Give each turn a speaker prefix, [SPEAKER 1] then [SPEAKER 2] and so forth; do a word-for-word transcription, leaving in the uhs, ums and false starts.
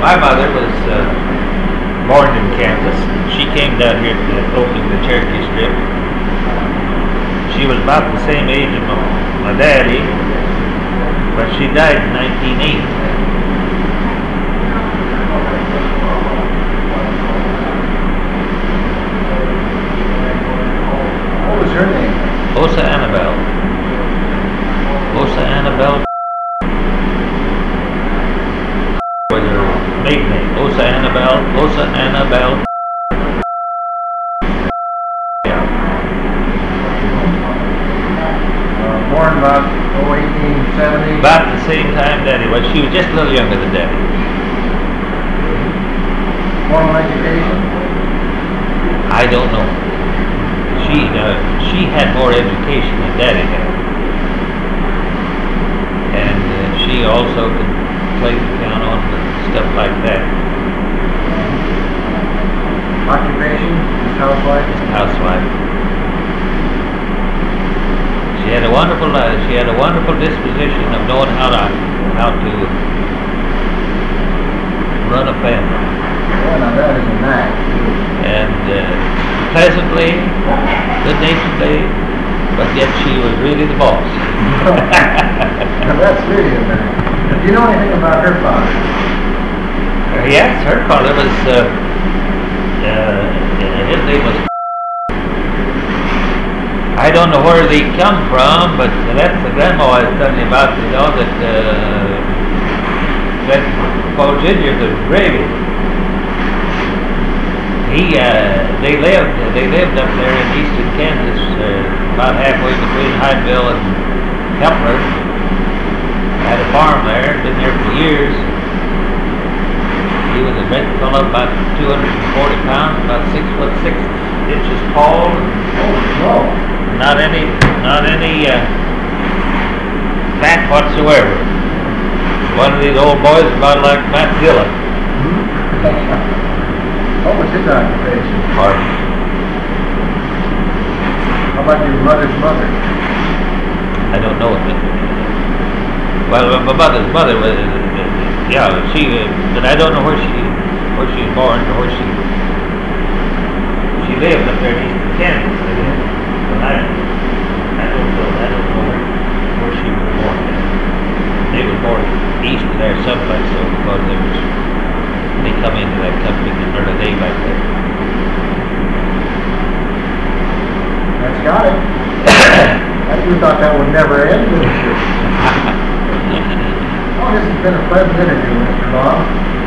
[SPEAKER 1] My mother was uh, born in Kansas. She came down here to open the Cherokee Strip. She was about the same age as my, my daddy, but she died in nineteen eighty.
[SPEAKER 2] What was her name?
[SPEAKER 1] Osa Annabelle. Osa Annabelle was her maiden name. Osa Annabelle. Osa Annabelle.
[SPEAKER 2] Uh, born about oh, eighteen seventy.
[SPEAKER 1] About the same time Daddy was. She was just a little younger than Daddy.
[SPEAKER 2] Formal education.
[SPEAKER 1] I don't know. She uh, she had more education than Daddy had, and uh, she also could play the piano and stuff like that.
[SPEAKER 2] Occupation, just housewife.
[SPEAKER 1] Housewife. She had a wonderful uh, she had a wonderful disposition of knowing how to how to run a family.
[SPEAKER 2] Yeah, now that is a knack.
[SPEAKER 1] And uh, pleasantly, good-naturedly, but yet she was really the boss.
[SPEAKER 2] Now that's really a knack. Do you know anything about her father?
[SPEAKER 1] Uh, yes, her father was, uh, uh, his name was, I don't know where they come from, but that's the grandma I was telling you about, you know, that, uh, that Paul Junior was gravy. He, uh, they lived, they lived up there in eastern Kansas, uh, about halfway between Hydeville and Kepler. Had a farm there, been there for years. He was a big fellow, about two hundred forty pounds, about six foot six inches tall.
[SPEAKER 2] Oh, no.
[SPEAKER 1] Not any, not any, uh, fat whatsoever. One of these old boys about like Matt Dillon.
[SPEAKER 2] What was his occupation?
[SPEAKER 1] Pardon?
[SPEAKER 2] How about your mother's mother?
[SPEAKER 1] I don't know it. Well, my mother's mother was, uh, yeah, she, uh, but I don't know where she, where she was born or where she, she lived up there in eastern Kansas. But I, I don't know, I don't know where, where she was born. They were born east of there someplace, so because there was, they come into that company in the early day back there.
[SPEAKER 2] That's got it. You thought that would never end, didn't you? Oh, this has been a pleasant interview, Mister Bob.